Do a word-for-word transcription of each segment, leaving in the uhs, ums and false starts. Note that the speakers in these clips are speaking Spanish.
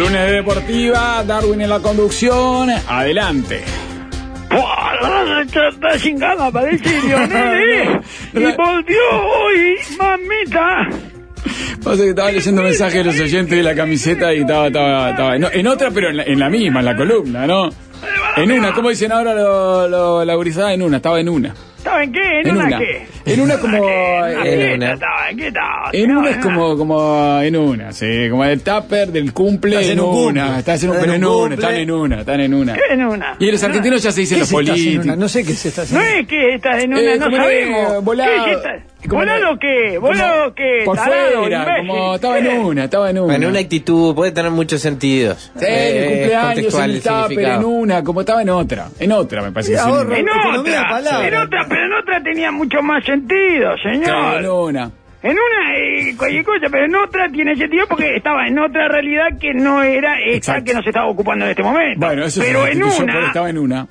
Lunes de Deportiva, Darwin en la conducción. Adelante. Está sin gana, parece Lionel, ¿eh? Y volvió hoy, mamita. Pasa que estaba leyendo mensajes de los oyentes de la camiseta y estaba, estaba, estaba no, en otra, pero en la, en la misma, en la columna, ¿no? En una, ¿cómo dicen ahora lo, lo, la gurizada? En una, estaba en una. ¿Estaba en qué? ¿En, en una, una qué? En una como... ¿En, en una estaba? ¿En qué estaba? En una es como, como en una, sí, como el tupper del cumple en, en un una. Cumple. Estás en un, pero en una, están en una, están en una. ¿Qué en una? Y los argentinos ya se dicen los políticos. No sé qué se está haciendo. No es que estás en una, eh, no sabemos. Eh, volado, ¿Qué es esta? ¿Volado qué? ¿Volado qué? Por Tarado, fuera, imbécil. como estaba en una, estaba en una. En una actitud, puede tener muchos sentidos. Sí, eh, el cumpleaños, en el tupper, en una, como estaba en otra. En otra, me parece. Sí, que ahorro, sí. en otra, palabra. en otra, pero en otra tenía mucho más sentido, señor. Claro, en una. En una, eh, cualquier cosa, pero en otra tiene sentido porque estaba en otra realidad que no era esta Exacto. que nos estaba ocupando en este momento. Bueno, eso pero es en una. Yo estaba en una.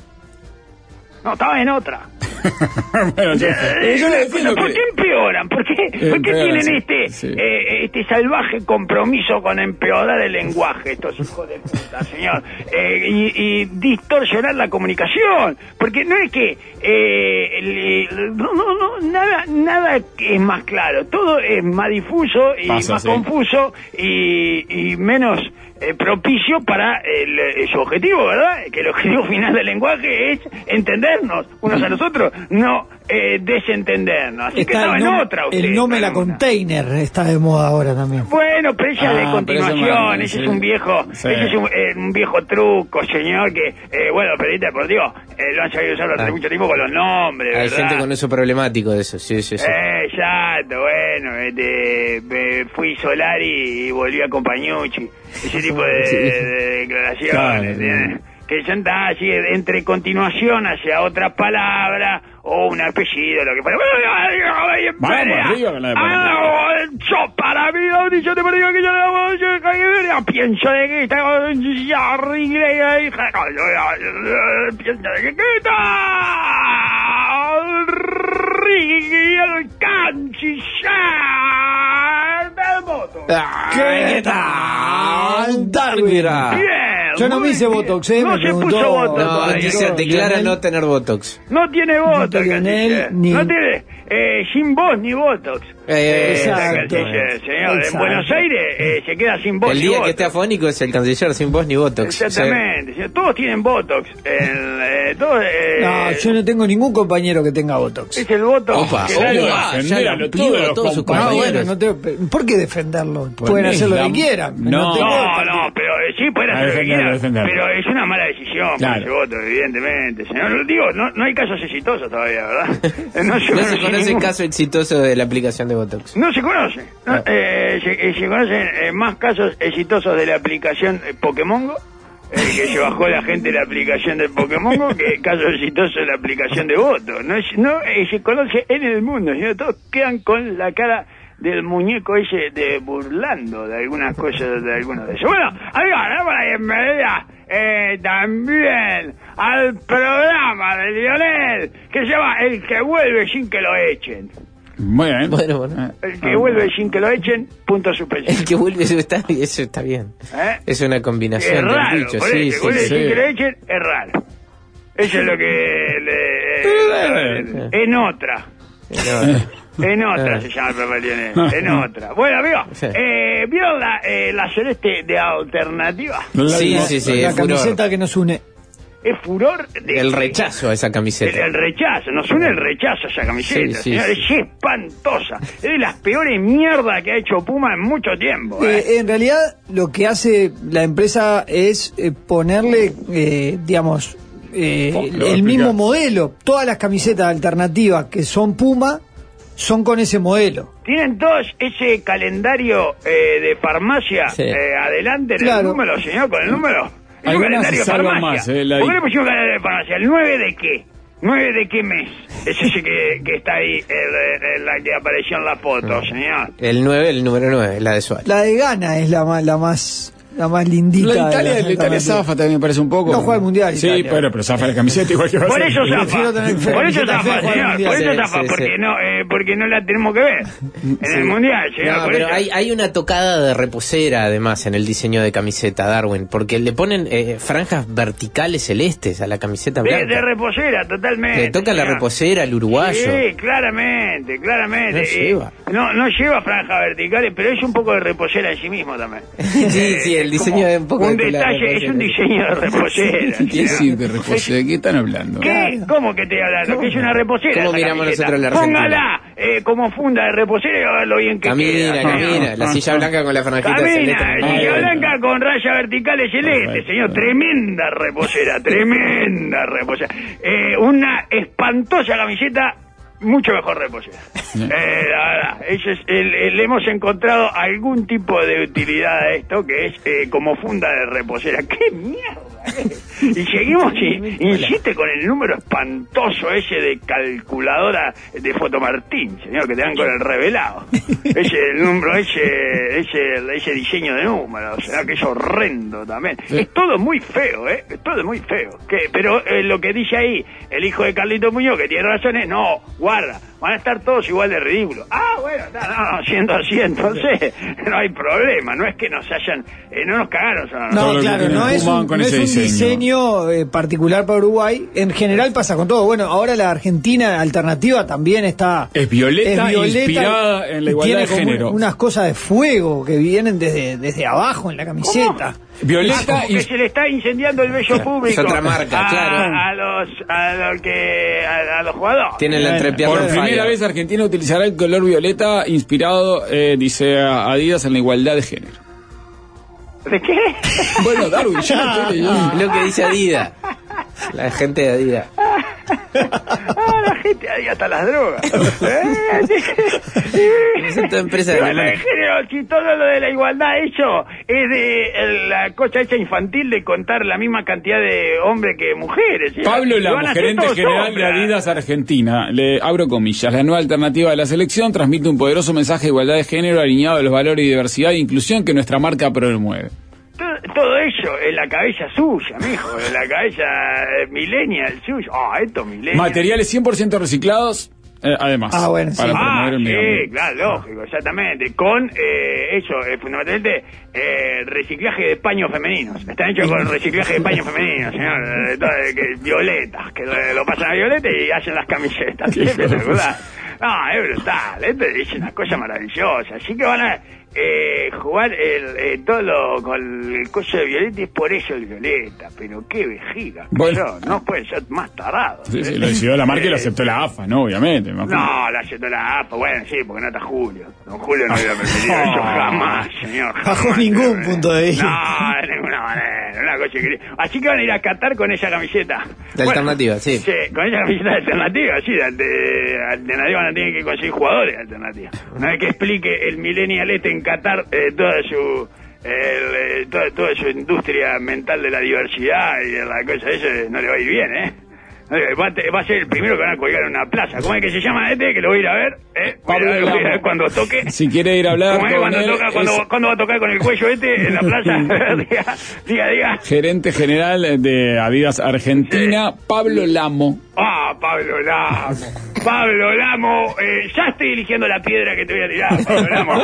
No, estaba en otra. Bueno, yo, eh, yo le decía ¿Por que... qué empeoran? ¿Por qué, eh, ¿por qué tienen sí, este sí. Eh, este salvaje compromiso con empeorar el lenguaje, estos hijos de puta, señor? Eh, y, y distorsionar la comunicación. Porque no es que... Eh, el, no, no, no, nada, nada es más claro. Todo es más difuso y Pasa, más sí. confuso y, y menos... Eh, propicio para el, el, su objetivo, ¿verdad? Que el objetivo final del lenguaje es entendernos unos a los otros, no eh, desentendernos. Así está que estaba en no, otra usted. El nombre la container está de moda ahora también. Bueno, pero ella ah, de continuación, ese sí. es un viejo, sí. ese es un, eh, un viejo truco, señor, que, eh, bueno, periodista deportivo, eh, lo han sabido usar durante ah. mucho tiempo con los nombres, Hay ¿verdad? gente con eso problemático de eso, sí, sí, sí. Eh, exacto, bueno, este, me fui Solari y volví a Compañucci. Ese tipo de, de, de declaraciones, claro, que ya está así entre continuación hacia otra palabra o un apellido, lo que fuera. Vamos arriba con la de yo para mí, yo te digo que yo le pienso de que está pienso de que está el canciller del voto. ¿Qué tal, Darwin? Bien. Yo no me hice Botox, ¿eh? No me se preguntó, puso Botox. No, dice, declara Lionel, no tener Botox. No tiene Botox. Lionel, ni... No tiene, eh, sin voz ni Botox. Eh, exacto. Eh, señor, exacto. en Buenos Aires eh, se queda sin voz. El día que esté afónico es el canciller sin voz ni Botox. Exactamente. Sí. Todos tienen Botox. El, eh, todos, eh, no, yo no tengo ningún compañero que tenga Botox. Es el Botox. Opa, que opa, da ya lo amplió a todos sus compañeros. No, no te, ¿por qué defenderlo? Pues pueden hacer lo la... que quieran. No, no, no, pero eh, sí pueden hacer lo que quieran. Defenderlo. Pero es una mala decisión claro. ese voto, evidentemente. Señor, digo, no, no hay casos exitosos todavía, ¿verdad? No se, no se conoce ningún... caso exitoso de la aplicación de Botox. No se conoce. No, ah. eh, se, se conocen eh, más casos exitosos de la aplicación eh, Pokémongo, eh, que se bajó la gente la aplicación de Pokémongo, que casos exitosos de la aplicación de voto. No, es, no eh, se conoce en el mundo, sino todos quedan con la cara del muñeco ese de burlando de algunas cosas de algunos de ellos. Bueno, amigos, damos la bienvenida eh, también al programa de Lionel que se llama El que vuelve sin que lo echen. Muy bien. Bueno, bueno. El que ah, vuelve bueno. sin que lo echen, punto suspensivo. El que vuelve, eso está, eso está bien. ¿Eh? Es una combinación es raro, del dicho, sí, sí, vuelve sí, sin sí. que lo echen, es raro. Eso es lo que... Le, eh, eh, en otra. En otra. En otra se llama el programa Lionel. En otra. Bueno, amigo, sí. eh, ¿vieron la, eh, la celeste de alternativa? Sí, sí, sí. La camiseta que nos une. Es furor de el rechazo a esa camiseta. El, el rechazo, nos une el rechazo a esa camiseta, sí, sí, señor, sí. Es espantosa. Es de las peores mierdas que ha hecho Puma en mucho tiempo. ¿eh? Eh, en realidad, lo que hace la empresa es eh, ponerle, eh, digamos, eh, el, el mismo modelo. Todas las camisetas alternativas que son Puma son con ese modelo. Tienen todos ese calendario eh, de farmacia sí. eh, adelante en claro. el número, señor, con el número. Es un calendario de farmacia. Más, eh, la... ¿Por qué le pusimos calendario de farmacia? ¿El nueve de qué? ¿nueve de qué mes? Es ese que, que está ahí, el, el, la que apareció en la foto, señor. El nueve, el número nueve, la de Suárez. La de Ghana es la más... La más la más lindita. La Italia, de la Italia zafa también me parece un poco. No juega el mundial. Sí, Italia. pero, pero zafa la camiseta igual que va a Por ser. eso zafa. Por eso zafa, señor. Por eso zafa, sí, porque sí. no, eh, porque no la tenemos que ver en Sí. el mundial, señor. No, por pero eso. hay, hay una tocada de reposera además en el diseño de camiseta, Darwin, porque le ponen eh, franjas verticales celestes a la camiseta De, blanca. de reposera, totalmente. Le toca la señor. reposera al uruguayo. Sí, claramente, claramente. No Eh, lleva. No, no lleva franjas verticales, pero es un poco de reposera en sí mismo también. Sí, sí, el diseño es un poco Un de tela de detalle, es reposera. un diseño de reposera. ¿Qué señor. decir de reposera? ¿De qué están hablando? ¿Qué? ¿Cómo que te estoy hablando? Que es una reposera. ¿Cómo esa miramos camiseta. nosotros la Argentina? Póngala eh, como funda de reposera y a ver lo bien que Camina, queda. camina, la silla blanca con la franjita celeste. Camina, Ah, silla bueno. blanca con rayas verticales celestes, Perfecto. señor. Tremenda reposera, tremenda reposera. Eh, una espantosa camiseta, mucho mejor reposera. Eh, la verdad, eso es, el- el- le hemos encontrado algún tipo de utilidad a esto que es eh, como funda de reposera. ¡Qué mierda! eh! Y seguimos, y, insiste con el número espantoso ese de calculadora de Fotomartín, señor, que te dan con el revelado. Ese el número, ese, ese, ese diseño de números, o sea, que es horrendo también. Sí. Es todo muy feo, ¿eh? Es todo muy feo. Que, pero eh, lo que dice ahí el hijo de Carlito Muñoz, que tiene razón, es, no, guarda, van a estar todos igual de ridículos. Ah, bueno, no, no, no, siendo así, entonces no hay problema. No es que nos hayan, eh, no nos cagaron. No, No, Todo lo que claro, tiene no es Puma un, con no es ese un diseño. diseño eh, particular para Uruguay. En general pasa con todo. Bueno, ahora la Argentina alternativa también está... Es violeta, inspirada en la y igualdad tiene de como género. unas cosas de fuego que vienen desde, desde abajo en la camiseta. Violeta Ah, como que y se le está incendiando el bello público. Es otra marca, a, claro. A los, a los que, a, a los jugadores. Tiene la entrepierna por en primera falla. vez Argentina utilizará el color violeta inspirado, eh, dice Adidas, en la igualdad de género. ¿De qué? Bueno, Darwin, yo no estoy leyendo. Lo que dice Adidas. La gente de Adidas. Ah, la gente ahí hasta las drogas. Es toda empresa de Igualdad de Alemania. género, si todo lo de la igualdad hecho es de eh, la cosa hecha infantil de contar la misma cantidad de hombres que mujeres. ¿sí? Pablo Y van Lamo, a ser gerente todos general de hombres. Adidas Argentina, le abro comillas, la nueva alternativa de la selección transmite un poderoso mensaje de igualdad de género alineado a los valores de diversidad e inclusión que nuestra marca promueve. Todo, todo eso en la cabeza suya, mijo, en la cabeza eh, millennial suya. Ah, esto millennial. Materiales cien por ciento reciclados, eh, además, Ah, bueno, sí. para Ah, promover el medio sí, ambiente. claro, lógico, exactamente. Con eh, eso, eh, fundamentalmente, eh, reciclaje de paños femeninos. Están hechos con reciclaje de paños femeninos, señor. Eh, todo, eh, que, violetas, que lo, lo pasan a violeta y hacen las camisetas. Sí, espectacular. No, es brutal. Esto es una cosa maravillosa. Así que van a eh, jugar el, eh, todo lo, con el coso de violeta y es por eso el violeta. Pero qué vejiga. que Bueno. son. No pueden ser más tarados. Sí, sí, ¿eh? lo decidió la marca y lo Eh, aceptó la A F A, ¿no? Obviamente. me imagino. no, la aceptó la A P A, bueno, sí, porque no está Julio. Don Julio no hubiera permitido eso jamás, señor. Bajo jamás, ningún señor. punto de vista. No, de ninguna manera, una cosa increíble. Así que van a ir a Qatar con esa camiseta. De alternativa, sí. Sí, con esa camiseta de alternativa, sí, de, de alternativa van a tener que conseguir jugadores de alternativa. Una vez que explique el Millennial este en Qatar eh, toda su... El, eh, toda, toda su industria mental de la diversidad y de la cosa esa, no le va a ir bien, ¿eh? Eh, Va a, te- va a ser el primero que van a colgar en una plaza. ¿Cómo es que se llama este? Que lo voy a ir a ver. ¿eh? Voy a ir a ver, Pablo voy a ver Lamo. cuando toque. Si quiere ir a hablar ¿Cómo es con cuando él, toca? Cuando, es ¿Cuándo va a tocar con el cuello este en la plaza? diga, diga, diga. gerente general de Adidas Argentina, Pablo Lamo. Ah, Pablo Lamo. Pablo Lamo. Eh, ya estoy eligiendo la piedra que te voy a tirar, Pablo Lamo.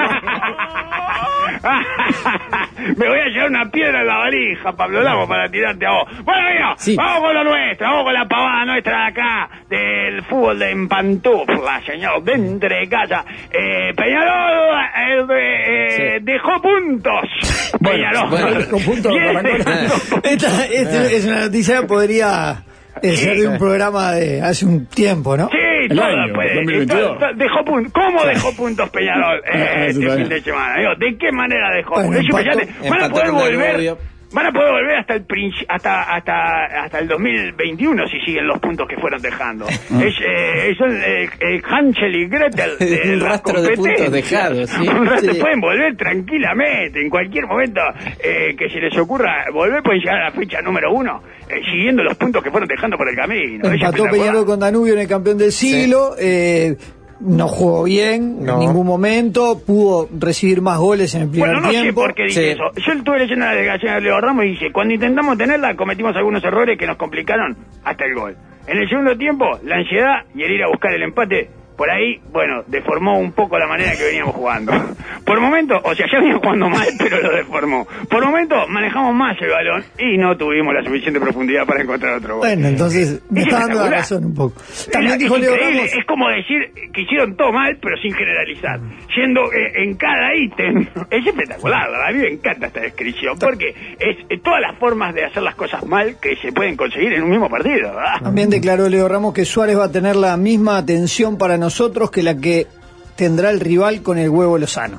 Me voy a llevar una piedra en la valija, Pablo Lamo, para tirarte a vos. Bueno, amigo, Sí. vamos con lo nuestro, vamos con la pavada nuestra de acá, del fútbol de en pantufla, señor, dentro de casa. Eh, Peñarol eh, eh, Sí. dejó puntos. Bueno, Peñarol. bueno, con puntos, Viene arrancó. dejando puntos. Esta, esta es una noticia que podría eh, ser de un programa de hace un tiempo, ¿no? Sí, El todo año, puede. dos mil veintidós. todo- todo- dejó puntos. ¿Cómo dejó puntos Peñarol eh, Ah, eso este está fin bien. de semana? Digo, ¿de qué manera dejó Bueno, puntos? Es empató- impresionante. Van a empató poder con volver. Danubio. Van a poder volver hasta el princi- hasta hasta hasta el dos mil veintiuno si siguen los puntos que fueron dejando. Es eh, son eh, eh, Hansel y Gretel de Un las rastro de puntos competencias. dejados, sí. Un rastro- Sí. Pueden volver tranquilamente en cualquier momento eh, que se les ocurra volver, pueden llegar a la fecha número uno eh, siguiendo los puntos que fueron dejando por el camino. Es Empató espectacular. Peñarol con Danubio en el campeón del siglo. Eh, no jugó bien no. en ningún momento, pudo recibir más goles en el primer bueno, no tiempo. Sé por qué dice sí. eso. Yo estuve leyendo la declaración de Leo Ramos y dice, cuando intentamos tenerla cometimos algunos errores que nos complicaron hasta el gol. En el segundo tiempo, la ansiedad y el ir a buscar el empate, por ahí, bueno, deformó un poco la manera que veníamos jugando. Por momentos, o sea, ya veníamos jugando mal, pero lo deformó. Por momentos manejamos más el balón y no tuvimos la suficiente profundidad para encontrar otro gol. Bueno, entonces me está dando la razón un poco. También es, dijo es Leo increíble. Ramos. Es como decir que hicieron todo mal, pero sin generalizar. Yendo eh, en cada ítem. Es espectacular, a mí me encanta esta descripción, porque es eh, todas las formas de hacer las cosas mal que se pueden conseguir en un mismo partido, ¿verdad? También declaró Leo Ramos que Suárez va a tener la misma atención para nosotros que la que tendrá el rival con el Huevo Lozano.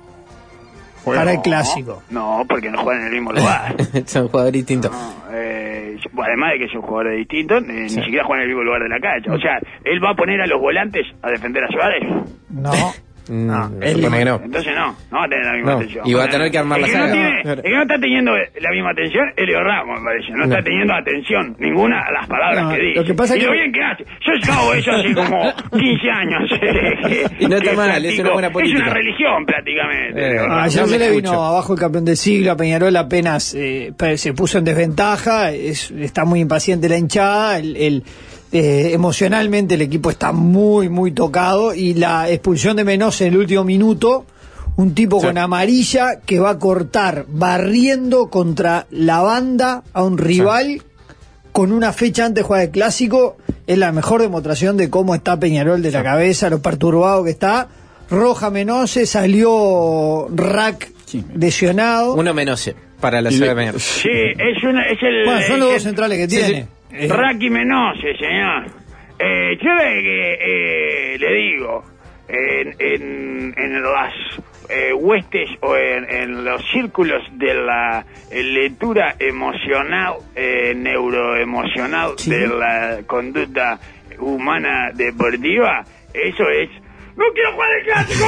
Bueno, para el clásico. No, porque no juegan en el mismo lugar. Son jugadores distintos. No, eh, además de que son jugadores distintos, eh, sí. ni siquiera juegan en el mismo lugar de la cancha. O sea, ¿él va a poner a los volantes a defender a Suárez? No. No, no él, que no. Entonces no, no va a tener la misma no, atención. Y va a tener que armar el la que saga. No tiene, el que no está teniendo la misma atención es Leo Ramos, me parece. No, no está teniendo atención ninguna a las palabras no, que dice. Lo que pasa y que... lo bien que hace. Yo hago eso hace como quince años. Eh, y no está mal, es una buena política. Es una religión prácticamente. Eh, ayer se le vino abajo el campeón del siglo, a Peñarol apenas eh, se puso en desventaja, es, está muy impaciente la hinchada, el... el Eh, emocionalmente el equipo está muy muy tocado y la expulsión de Menose en el último minuto, un tipo sí. con amarilla que va a cortar barriendo contra la banda a un rival sí. con una fecha antes de jugar el clásico, es la mejor demostración de cómo está Peñarol de la sí. cabeza, lo perturbado que está. Roja Menose, salió Rack sí. lesionado. Uno Menose para la ciudad de Peñarol. Sí, es, una, es el... Bueno, son los dos centrales que sí, tiene. Sí. Eh. Raki Menose, señor. Eh, yo que eh, le digo, en, en, en las eh, huestes o en, en los círculos de la eh, lectura emocional, eh, neuroemocional sí. de la conducta humana deportiva, eso es... ¡No quiero jugar el clásico!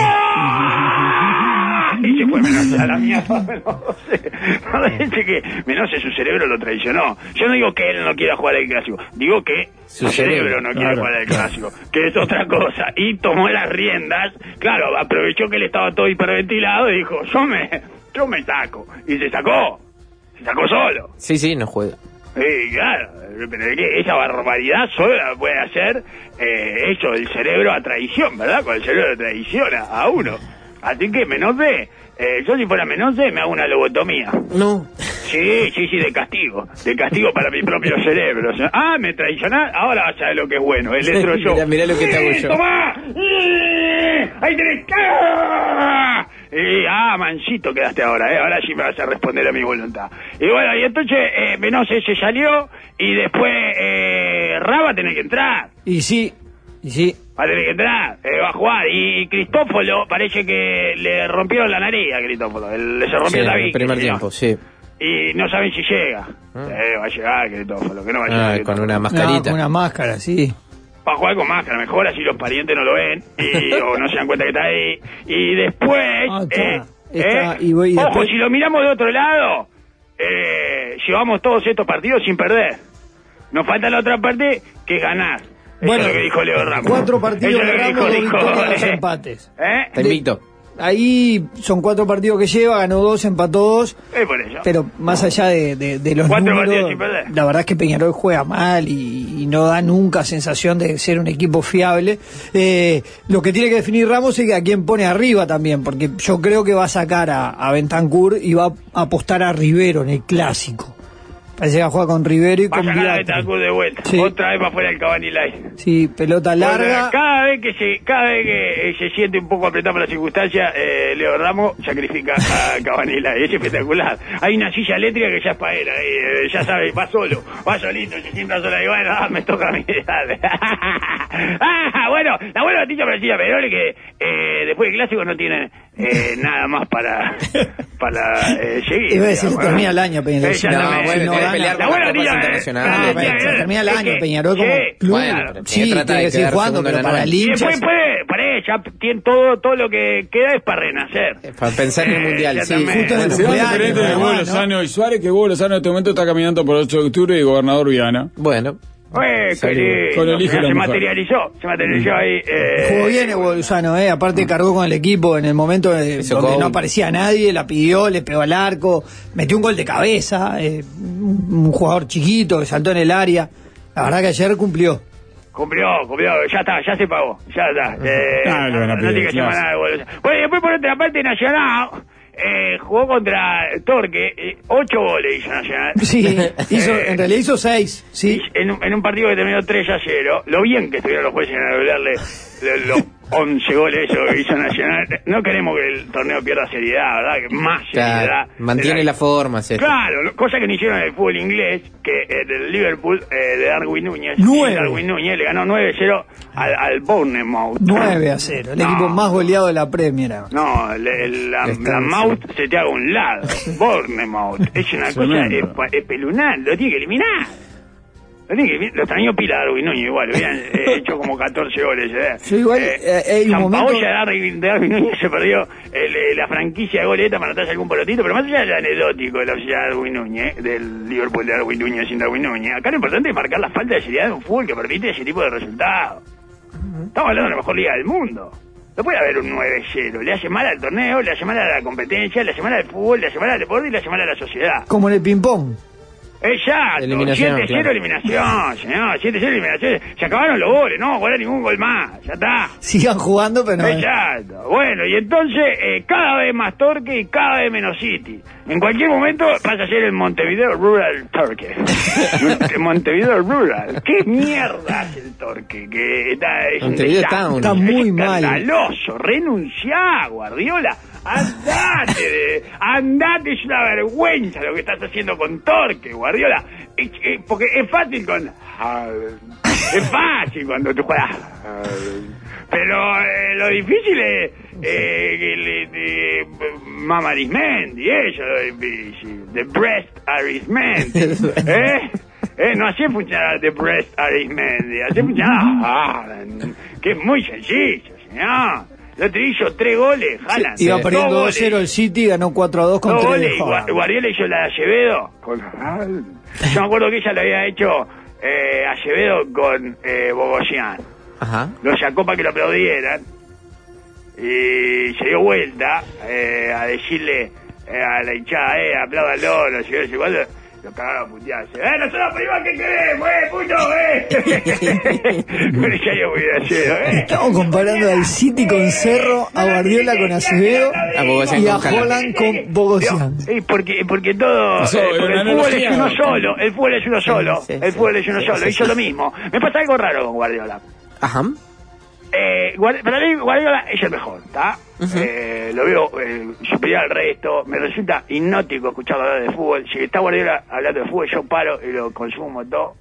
Y se fue Menose a la mierda, Menose. Parece que Menose, su cerebro lo traicionó. Yo no digo que él no quiera jugar el clásico, digo que su, su cerebro, cerebro no quiere claro. jugar el clásico, que es otra cosa. Y tomó las riendas, claro, aprovechó que él estaba todo hiperventilado y dijo, yo me, yo me saco. Y se sacó, se sacó solo. Sí, sí, no juega. Sí, claro, pero esa barbaridad solo la puede hacer eh, eso, el cerebro a traición, ¿verdad? Con el cerebro traiciona a uno. Así que Menose, eh, yo si fuera Menose me hago una lobotomía. No. Sí, sí, sí, de castigo. De castigo para mi propio cerebro. O sea, ah, me traicionás, ahora vas a ver lo que es bueno. Él entró yo. Mirá, mirá lo que te hago yo. ¡Tomá! ¡Ahí tenés! ¡Ah! Y, ah, mansito quedaste ahora, ¿eh? Ahora sí me vas a responder a mi voluntad. Y bueno, y entonces eh, Menose se salió y después eh, Raba tiene que entrar. Y sí, y sí. Va a tener que entrar, eh, va a jugar. Y Cristófolo parece que le rompieron la nariz a Cristófolo. Le se rompió sí, la vista. el primer tiempo, sí. Y no saben si llega. ¿Ah? Eh, va a llegar Cristófolo, que no va a ah, llegar. Con una mascarita. No, con una máscara, sí. Va a jugar con máscara, mejor así los parientes no lo ven y, o no se dan cuenta que está ahí. Y después, ah, está, eh, está, eh, y voy, y ojo, después... si lo miramos de otro lado, eh, llevamos todos estos partidos sin perder. Nos falta la otra parte, que es ganar. Bueno, eso es lo que dijo Leo Ramos. Cuatro partidos de Ramos, dos dijo, victorias, dos eh, empates. ¿Eh? Te invito. Ahí son cuatro partidos que lleva, ganó dos, empató dos. Es por eso. Pero más allá de, de, de los cuatro números, sin perder. La verdad es que Peñarol juega mal y, y no da nunca sensación de ser un equipo fiable. Eh, lo que tiene que definir Ramos es que a quién pone arriba también, porque yo creo que va a sacar a, a Bentancur y va a apostar a Rivero en el clásico. Parece que va a jugar con Rivero y va con a sacar a Biatri. Bentancur de vuelta. Sí. Otra vez va fuera el Cabanilay. Sí, pelota larga. Cada vez que se cada vez que eh, se siente un poco apretado por la circunstancia, eh, Leo Ramos sacrifica a Cabanilay. Es espectacular. Hay una silla eléctrica que ya es para él. Eh, ya sabe, va solo, va solito, se sienta sola y bueno, ah, me toca a mí. ah, bueno, la buena noticia para el Silla Peñarol es que eh, después del clásico no tiene eh, nada más para para eh, seguir. Iba a decir, digamos, termina el año Peñarol. No, bueno, no, pelear la por buena las copas noticia, internacionales. Ah, se termina el año, Peñarol como sí, club. Bueno, sí, trata tiene de que seguir quedar jugando, segundo en pero la para el y hincha. después puede, para ya tiene todo, todo lo que queda es para renacer. Para pensar en el mundial, Eh, sí. exactamente. Justo en el Se va cumpleaños, diferente de ¿no? Hugo Lozano y Suárez, que Hugo Lozano en este momento está caminando por ocho de octubre y Gobernador Viana. Bueno, Eh, Salió, qué con el lindo, hijo de la se mujer. materializó, se materializó ahí. Eh, Jugó bien Bolzano, eh. Aparte cargó con el equipo en el momento de, Hizo donde gol. no aparecía nadie, la pidió, le pegó al arco, metió un gol de cabeza, eh, un un jugador chiquito que saltó en el área. La verdad que ayer cumplió. Cumplió, cumplió, ya está, ya se pagó, ya está. Eh, Ah, lo van a no pedir, tiene que llamar claro. nada de Bolzano. Bueno, y después por otra parte Nacional eh, jugó contra Torque, eh, ocho goles hizo Nacional. Sí, hizo, Eh, en realidad hizo seis, sí. En un, en un partido que terminó tres a cero, lo bien que estuvieron los jueces en hablarle los once goles eso que hizo Nacional. No queremos que el torneo pierda seriedad, ¿verdad? Que más seriedad. Claro, mantiene la forma, ¿sí? Claro, no- cosa que no hicieron en el fútbol inglés, que eh, del Liverpool, eh, de Darwin Núñez. Nueve. Darwin Núñez le ganó nueve cero al, al Bournemouth. nueve a cero, el No. equipo más goleado de la Premier. No, le- la, Está la bien, Mouth se te haga a un lado. Bournemouth. Es una cosa Tremendo. espa- espeluznante, lo tiene que eliminar. Lo tiene que eliminar. Lo extrañó pila Darwin Núñez igual, habían eh, hecho como catorce goles. Eh. Sí, igual, eh, hay un Sampaoli momento- de Darwin, de Darwin Núñez se perdió el, eh, la franquicia de goleta para anotarse algún pelotito, pero más allá del anecdótico de la oficina de Darwin Núñez, del Liverpool de Darwin Núñez sin Darwin Núñez, acá lo importante es marcar la falta de seriedad de un fútbol que permite ese tipo de resultados. Estamos hablando de la mejor liga del mundo. No puede haber un nueve cero. Le hace mal al torneo, le hace mal a la competencia, le hace mal al fútbol, le hace mal al deporte y le hace mal a la sociedad. Como en el ping-pong. Exacto. Eliminación, siete cero claro. eliminación, señor. siete cero eliminación. Se acabaron los goles, no, ahora ningún gol más. Ya está. Sigan jugando, pero no. Exacto. Bueno, y entonces eh, cada vez más Torque y cada vez menos City. En cualquier momento pasa a ser el Montevideo Rural Torque. El Montevideo Rural. ¿Qué mierda es el Torque? Que está, es un Montevideo desastre. Town. Está muy Es mal. escandaloso. Renunciá, Guardiola. Andate, de- andate, es una vergüenza lo que estás haciendo con Torque, Guardiola. Es- es- porque es fácil con... Es fácil cuando tú juegas... Pero eh, lo difícil es... Eh, que le- de- Mama Arismendi, eso es lo difícil. The Breast Arismendi. ¿Eh? Eh, no así funciona The Breast Arismendi. Así funciona... Ah, que es muy sencillo, señor. El otro hizo tres goles, Haaland. Iba Dos perdiendo dos goles. cero el City, ganó cuatro a dos con Dos tres goles, de y Gua- Haaland. Guardiola hizo la de Acevedo. Con... Yo me acuerdo que ella lo había hecho eh, Acevedo con eh, Bogosian. Ajá. Lo sacó para que lo aplaudieran. Y se dio vuelta eh, a decirle eh, a la hinchada, eh, apláudalo, no sé qué, igual lo cagaron a putearse. ¡Eh, nosotros primero que queremos, eh, puto, eh! Con ella yo voy a hacer, eh. Estamos comparando al City con Cerro, a Guardiola con Acevedo A Bogosian y a con Haaland. Holland con Bogosian. Eh, porque, porque todo. Pasó, eh, porque era el una fútbol es analogía. uno solo. El fútbol es uno solo. sí, el sí. fútbol es uno Sí, solo. sí, Hizo sí. lo mismo. Me pasa algo raro con Guardiola. Ajá. Eh, Guard- para mí Guardiola es el mejor, ¿está? eh, lo veo eh, superior al resto. Me resulta hipnótico escucharlo hablar de fútbol. Si está Guardiola hablando de fútbol, yo paro y lo consumo todo.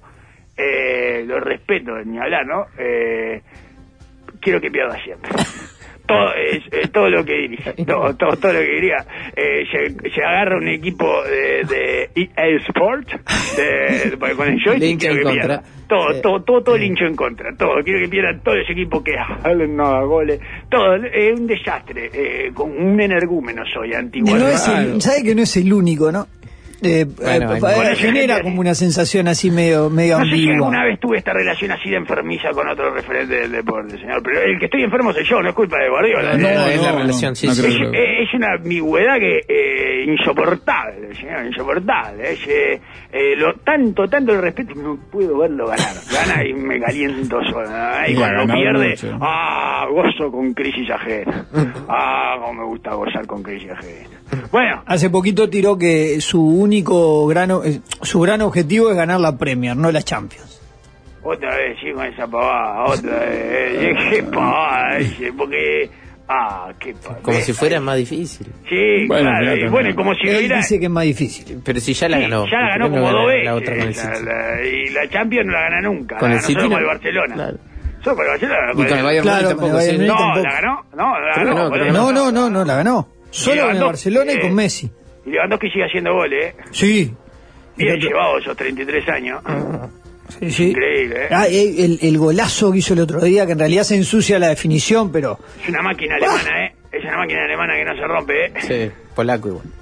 Eh, lo respeto, ni hablar, ¿no? Eh, quiero que pierda siempre. Todo, es, eh, todo lo que dirige, todo, todo, todo lo que diría. Eh, se, se agarra un equipo de, de E A Sport, de, de- con el joystick, Lincha quiero en que pierda. contra. Todo, Sí. todo, todo, todo el hincho en contra, todo. Quiero que pierdan todos los equipos que Haaland no haga goles. Todo, es un desastre. Eh, con un energúmeno soy, antiguo. No es Claro. el, ¿sabe que no es el único, no? Eh, Bueno, eh, bueno. eh, genera como una sensación así medio, medio No sé si ambigua. alguna vez tuve esta relación así de enfermiza con otro referente del deporte, señor. Pero el que estoy enfermo soy yo, no es culpa de Guardiola. No, Eh, no, es la no, relación, no, sí, no sí. creo Es, que- eh, es una ambigüedad que eh, insoportable, señor, insoportable. Es, eh, eh, lo tanto, tanto el respeto, no puedo verlo ganar. Gana y me caliento solo. ¿no? Y Y ha cuando ganado pierde, mucho. ah, gozo con crisis ajena. Ah, como me gusta gozar con crisis ajena. Bueno, Hace poquito tiró que su único gran, o- eh, su gran objetivo es ganar la Premier, no la Champions. otra vez, sí, con esa pavada, otra vez. Eh, qué pavada ese, porque... Ah, qué pavada. Como si fuera más difícil. Sí, Bueno, claro, claro, y bueno, y como si Él hubiera... dice que es más difícil. Pero si ya la Sí, ganó. ya la ganó ¿por qué no como gana dos veces. La otra con el la- City. la- y la Champions no la gana nunca. Con la el ganó City solo no. con el Barcelona. Claro. Solo con el Barcelona. Y con el Bayern Claro, Múnich con el tampoco. Bayern sí. Múnich No, tampoco. la ganó. No, la Creo ganó. que no, por creo eso. que No, no, no, no, la ganó. Solo con el Lewandowski, Barcelona y eh, con Messi. Y Lewandowski sigue haciendo goles, ¿eh? Sí. Bien llevado esos treinta y tres años. Sí, sí. Increíble, ¿eh? Ah, eh, el, el golazo que hizo el otro día, que en realidad se ensucia la definición, pero Es una máquina alemana, ¿eh? Es una máquina alemana que no se rompe, ¿eh? Sí, polaco igual.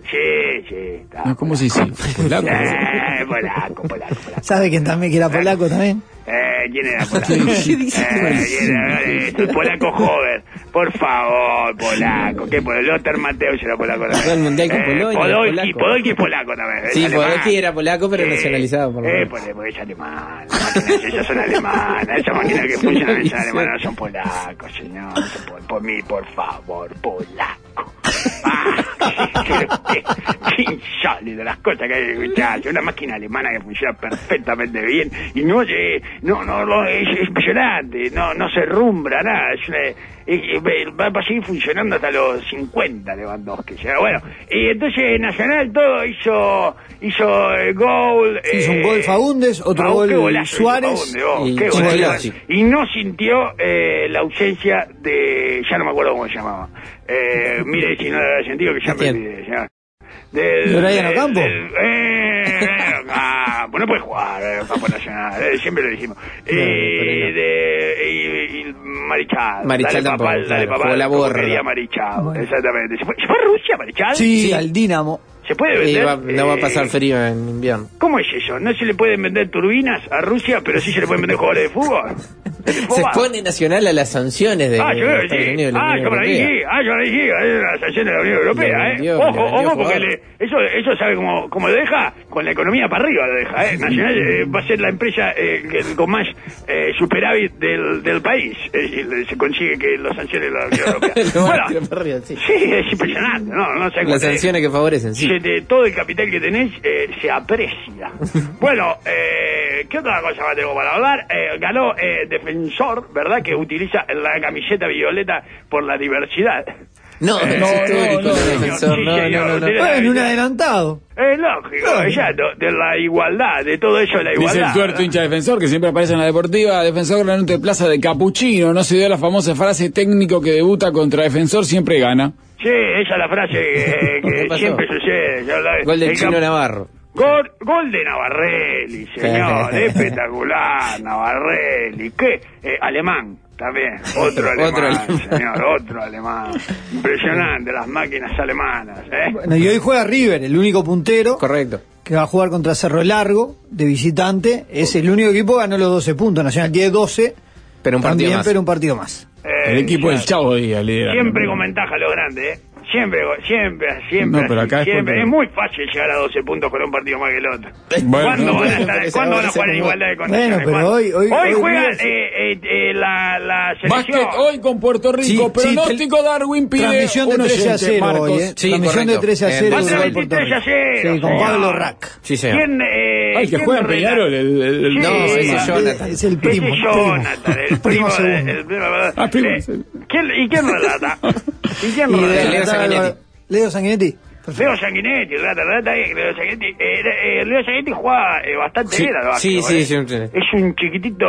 Sí, sí. Está, no, ¿cómo se dice? ¿Polaco? Eh, polaco, polaco, polaco. ¿Sabe quién también que era polaco también? Eh, ¿quién era polaco? ¿Qué dice? Eh, ¿quién era? Eh, el polaco joven. Por favor, polaco. ¿Qué polaco? Lothar Matthäus era polaco también. Ganó el mundial con Polonia, Podolski, polaco. Podolski es polaco también. es Sí, alemán. Podolski era polaco, pero Eh, nacionalizado por lo Eh, menos. porque, porque es alemán. Las máquinas esas son alemanas. Esas máquinas que funcionan en alemanas son polacos, señor. Por, por mí, por favor, polaco. Ah, qué, qué, qué insólito las cosas que hay que escuchar. Una máquina alemana que funciona perfectamente bien y no se, no, no, no es, es impresionante, no, no se rumbra nada. Es una, es, va a seguir funcionando hasta los cincuenta Lewandowski. O sea, bueno, y entonces Nacional todo hizo, hizo el gol. Hizo un eh, gol Faúndez, otro ah, gol qué golazo Suárez. hizo Faúndez, oh, y qué Chiquilozzi. golazo. Y no sintió eh, la ausencia de, ya no me acuerdo cómo se llamaba. Eh, mire, si no lo sentido que ya me olvidé, señor. Del, ¿De Brian del- Ocampo? del- eh, Brian Ocampo, no puede jugar eh, Ocampo Nacional, eh, siempre lo dijimos. Eh, pero no. de, y, y Marichal, Marichal dale tampoco, papá, dale claro, papá, jugó la como borra. quería Marichal, Bueno. exactamente. ¿Se fue, ¿Se fue a Rusia Marichal? Sí, Sí. al Dinamo. ¿Se puede Y vender? va- no va a pasar eh, frío en invierno. ¿Cómo es eso? ¿No se le pueden vender turbinas a Rusia, pero sí se le pueden vender jugadores de fútbol? ¿De Se fútbol? expone Nacional a las sanciones de Ah, yo creo que Estados sí. Unidos. de la Ah, Unión yo por ahí Europea. sí. Ah, yo por ahí sí. Es la sanción de la Unión Europea, Le ¿eh? vendió, Ojo, le vendió ojo, porque jugador. le, eso, eso sabe cómo, cómo lo deja, con la economía para arriba lo deja, ¿eh? Nacional eh, va a ser la empresa eh, que- con más eh, superávit del, del país. Es decir, se consigue que lo sancione la Unión Europea. Lo van a Bueno, tirar para arriba, sí. sí, es impresionante, ¿no? No sé Las sanciones que favorecen, sí. se te- todo el capital que tenés eh, se aprecia. Bueno, eh, ¿qué otra cosa más tengo para hablar? Eh, ganó eh, Defensor, ¿verdad? Que utiliza la camiseta violeta por la diversidad. No, Eh, no, no, histórico, no, no, defensor, sí, no, señor, no, no, no. usted- Bueno, un adelantado. Es lógico, exacto, de la igualdad, de todo eso de la Dice igualdad. el tuerto ¿verdad? hincha defensor, que siempre aparece en la deportiva. Defensor granute de plaza de Capuchino. No se dio la famosa frase: técnico que debuta contra defensor siempre gana. Sí, esa es la frase eh, ¿Qué que pasó? siempre sucede. Yo la- Gol del el Chino camp- Navarro. Gol, gol de Navarrelli, señor, espectacular, Navarrelli, ¿qué? Eh, alemán, también, otro alemán, Otro alemán. señor, otro alemán, impresionante, las máquinas alemanas, ¿eh? Bueno, y hoy juega River, el único puntero Correcto. que va a jugar contra Cerro Largo de visitante. Es el único equipo que ganó los doce puntos. Nacional tiene doce, Pero un partido también, más. pero un partido más. Eh, El equipo del ya- Chavo Díaz lidera. Siempre con ventaja lo grande, ¿eh? Siempre, siempre, siempre, No, pero acá es siempre. porque- Es muy fácil llegar a doce puntos con un partido más que el otro. Bueno, ¿Cuándo no, van a bueno, estar, pero ¿cuándo van a ese jugar en como- igualdad de condiciones? Bueno, pero ¿Cuándo? hoy- hoy- hoy juega River- eh, eh, eh, la, la selección. Básquet hoy con Puerto Rico. Sí, sí, Pronóstico Darwin pide. Transmisión de un trece a oyente, cero Marcos. hoy, ¿eh? Sí, Transmisión correcto. de trece a Eh, cero. Va a de ser Gol Puerto veintitrés a Rico. cero. Sí, con señor. Pablo Rack. Sí, señor. ¿Quién, eh, Ay, que quién juega en relata? Peñarol. El, el, el- Sí, No, ese es ese Jonathan. Es el primo. Ese es Jonathan, el Primo primo, de- segundo. el primo, Ah, primo, eh, sí. ¿quién- ¿Y quién relata? ¿Y quién Y de relata? Leo Sanguinetti. Leo Sanguinetti. Leo Sanguinetti, relata, relata, eh, Leo Sanguinetti. Eh, eh, Leo Sanguinetti juega eh, bastante Sí, bien al básquet, sí, sí, ¿eh? sí, sí. Es un chiquitito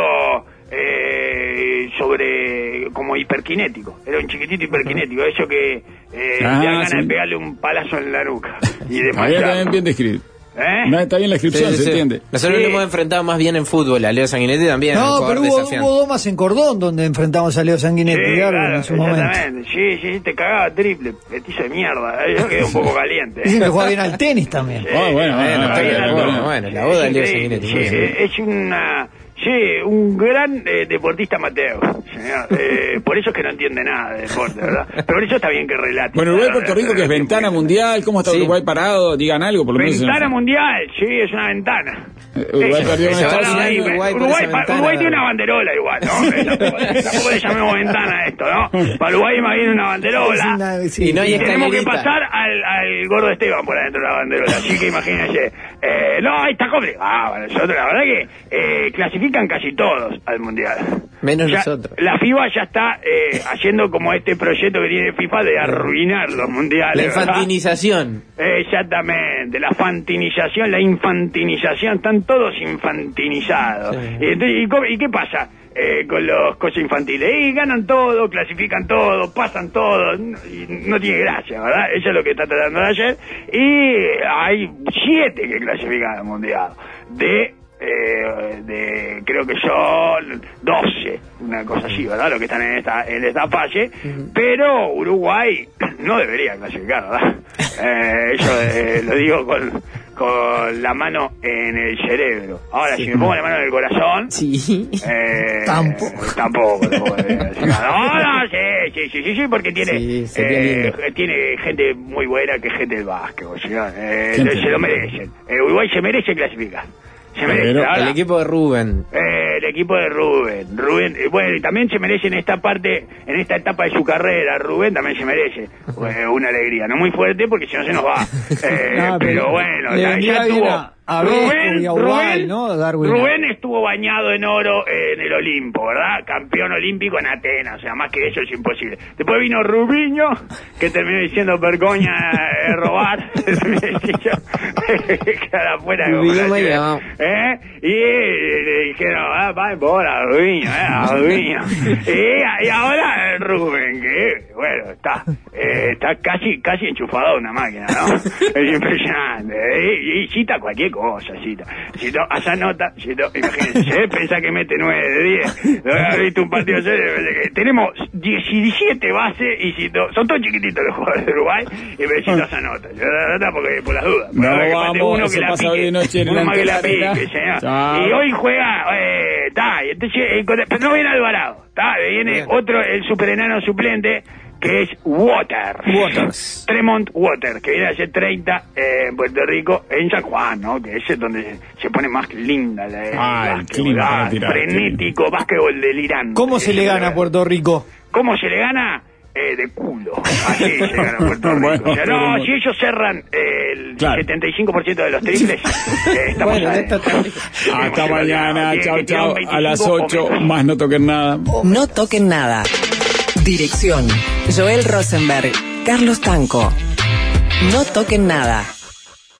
eh, sobre como hiperkinético. Era un chiquitito hiperkinético. Eso que eh, Ah, le dan ganas sí. de pegarle un palazo en la nuca. Y Ahí está desmayarlo. bien, bien descrito. ¿Eh? No, está bien la descripción, Sí, sí, se sí. entiende. Nosotros Sí. lo hemos enfrentado más bien en fútbol, a Leo Sanguinetti también. un No, jugador pero hubo, desafiante. hubo domas en Cordón donde enfrentamos a Leo Sanguinetti Sí, claro, claro, en su momento. exactamente. Sí, sí, sí, te cagaba triple, petizo de mierda. Eh, Yo quedé un poco caliente. Dicen que juega bien al tenis también. Sí, Ah, bueno, bueno, bueno, está bien, bueno, bueno, bueno. bueno, la boda de Leo Es increíble, Sanguinetti. sí, muy bien. eh, es una... Sí, un gran eh, deportista Mateo, señor. Eh, por eso es que no entiende nada de deporte, ¿verdad? Pero por eso está bien que relate. Bueno, Uruguay-Puerto Rico, que es ventana mundial. ¿Cómo está Sí. Uruguay parado? Digan algo, por lo menos. Ventana mundial, sí, es una ventana. Eh, Uruguay Eso, perdió con eso, Estados bueno, ahí, Unidos, Uruguay por Uruguay, esa pa- ventana. Uruguay tiene una banderola igual, ¿no? Tampoco, tampoco le llamemos ventana a esto, ¿no? Para Uruguay más bien una banderola. Es una- sí. Y no hay Y tenemos que escalerita. pasar al, al gordo Esteban por adentro de la banderola, así que imagínense. Eh, no, ahí está complicado. Nosotros, la verdad que eh, clasifican casi todos al Mundial. Menos Ya- nosotros. La FIBA ya está eh, haciendo como este proyecto que tiene FIFA de arruinar los mundiales. La ¿verdad? infantinización. Exactamente, la fantinización, la infantinización, están todos infantinizados. Sí. Y, entonces, ¿y, cómo- y qué pasa eh, con los cosas infantiles? Y ganan todo, clasifican todo, pasan todo, n- y no tiene gracia, ¿verdad? Eso es lo que está tratando de hacer. Y hay siete que clasifican al mundial. De eh, de creo que son doce, una cosa así, ¿verdad? Los que están en esta en esta fase, pero Uruguay no debería clasificar, ¿verdad? Eh, yo eh, lo digo con, con la mano en el cerebro. Ahora, sí. si me pongo la mano en el corazón... Sí. Eh, tampoco. Tampoco, tampoco debería clasificar. No, no, sí, sí, sí, sí, sí porque tiene, sí, eh, tiene gente muy buena que es gente del básquet, o sea, eh, se lo merecen. Eh, Uruguay se merece clasificar. Se merece. Pero, ahora, el equipo de Rubén. Eh, el equipo de Rubén. Rubén, eh, bueno, y también se merece en esta parte, en esta etapa de su carrera, Rubén también se merece eh, una alegría. No muy fuerte porque si no se nos va. Eh, no, pero, pero bueno, ya, ya tuvo... A ver, Rubén, Rubén, ¿no? Darwin. Rubén estuvo bañado en oro en el Olimpo, ¿verdad? Campeón olímpico en Atenas, o sea, más que eso es imposible. Después vino Rubiño, que terminó diciendo vergoña eh, robar. Cara fuera de ¿eh? Y eh, le dijeron, ah, va, embora, Rubiño, eh, Rubiño. y, y ahora Rubén, que, bueno, está, eh, está casi, casi enchufado a una máquina, ¿no? Es impresionante. Y, y cita cualquier cosa. cosa, Cito. Cito, allá nota, Cito, imagínense, si él piensa que mete nueve de diez, no haber visto un partido serio, tenemos diecisiete bases y Cito, son todos chiquititos los jugadores de Uruguay, y me Cito esa nota, yo la nota porque por las dudas, no, que vamos, uno que la pique, noche uno más que la pique, señor. Y hoy juega, está, eh, entonces, eh, pero no viene Alvarado, está, viene bien. Otro, el superenano suplente, que es Water. Waters. Tremont Water, que viene a ser treinta eh, en Puerto Rico, en San Juan, ¿no? Que es donde se, se pone más linda la ah, el clima, tirar, frenético básquetbol delirante. ¿Cómo se le gana a Puerto Rico? ¿Cómo se le gana? Eh, de culo. Así se gana a Puerto Rico. bueno, o sea, no, pero... si ellos cerran eh, el claro. setenta y cinco por ciento de los triples, eh, estamos bueno, adentro. Hasta mañana, chao, chao. A las ocho, más no toquen nada. No toquen nada. Dirección: Joel Rosenberg, Carlos Tanco. No toquen nada.